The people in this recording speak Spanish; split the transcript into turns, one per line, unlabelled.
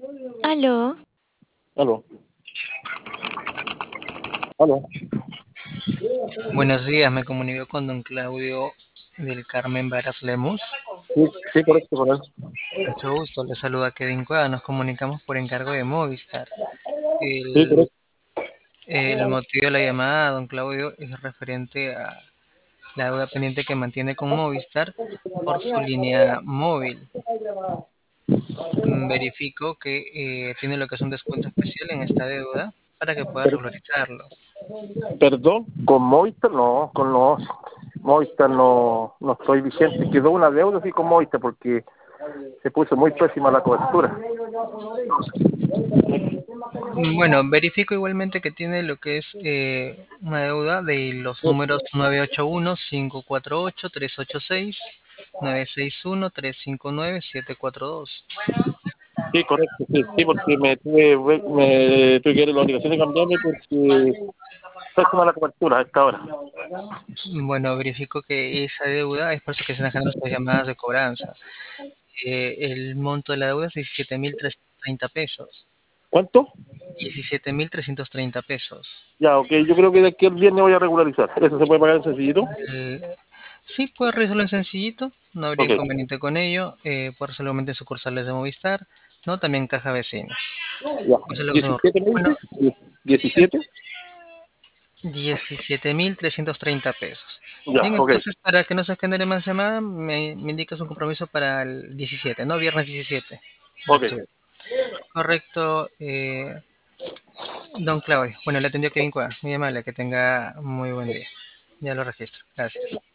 Aló,
Aló, aló.
Buenos días, me comunico con don Claudio del Carmen Varas Lemus.
Sí, sí, correcto, con él.
Mucho gusto, le saluda Kevin Cueva, nos comunicamos por encargo de Movistar.
Sí,
El,
correcto.
el motivo de la llamada, don Claudio, es referente a la deuda pendiente que mantiene con Movistar por su línea móvil. Verifico que tiene lo que es un descuento especial en esta deuda para que pueda
Per-
regularizarlo.
Perdón, con Movistar no, con los Movistar no estoy vigente. Quedó una deuda sí con Movistar porque se puso muy pésima la cobertura.
Bueno, verifico igualmente que tiene lo que es una deuda de los números 981-548-386, 961-359-742.
Sí, correcto, sí, sí, porque me tuve que ir a la obligación de cambiarme porque pésima la cobertura a esta hora.
Bueno, verifico que esa deuda es por eso que se están generando estas llamadas de cobranza. El monto de la deuda es 17.330 pesos.
¿Cuánto?
17.330 pesos.
Ya, ok, yo creo que de aquí al viernes voy a regularizar. ¿Eso se puede pagar en sencillito?
Eh, sí, puede realizarlo en sencillito, no habría
Ok,
inconveniente con ello. Puede hacerlo en sucursales de Movistar, ¿no? También caja vecina.
ya.
Eso es lo que hacemos.
17 me
Bueno,
dices. 17.
17.330 pesos.
Ya,
Bien,
ok.
entonces, para que no se genere más llamada, me indicas un compromiso para el 17, ¿no? Viernes 17 de
Ok.
octubre. Correcto, don Claudio. Bueno, le atendió Kevin Cueva. Muy amable, que tenga muy buen día. Ya lo registro. Gracias.